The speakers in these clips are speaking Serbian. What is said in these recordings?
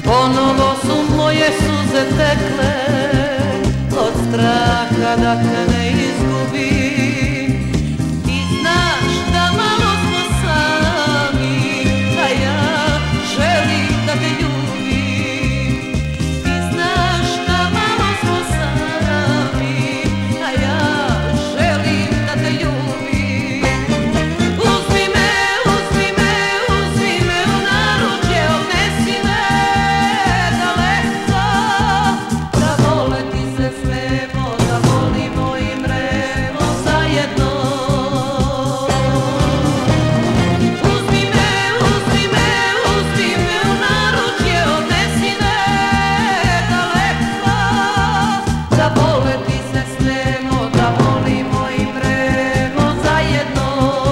Ponovo su moje suze tekle od straha da te ne izgubim. Ti znaš da malo smo sami, a ja želim da te ljubim. Ti znaš da malo smo sami, a ja želim da te ljubim. Uzmi me, uzmi me, uzmi me u naručje, odnesi me daleko, da voleti se smemo, da volimo i mremo zajedno. Uzmi me, uzmi me, uzmi me u naručje, odnesi me daleko, da voleti se smemo, da volimo i mremo zajedno.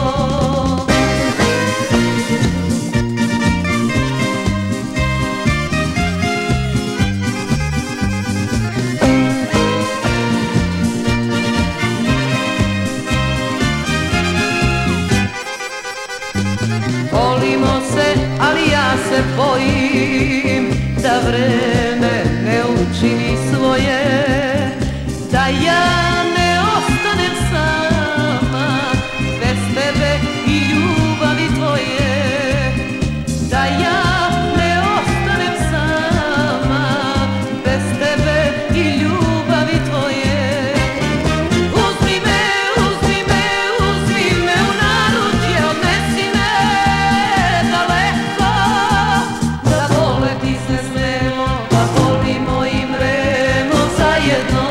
Volimo se, ali ja se bojim da vreme ne učini svoje, da ja ne ostanem sama bez tebe i ljubavi tvoje, da ja ne ostanem sama bez tebe i ljubavi tvoje. Uzmi me, uzmi me, uzmi me u naručje, odnesi me daleko, da voleti se smemo, da volimo i mremo zajedno.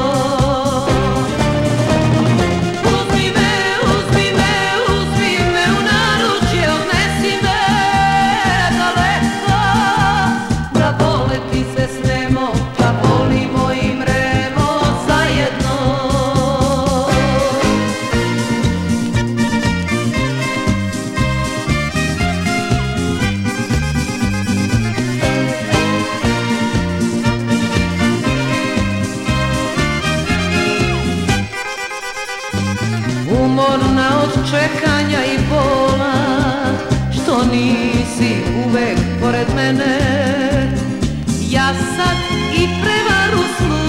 Uzmi me, uzmi me, uzmi me u naručje, odnesi me daleko, da voleti se smemo, da volimo i mremo zajedno. Umorna od čekanja i bola, što nisi uvek pored mene, ja sad i prevaru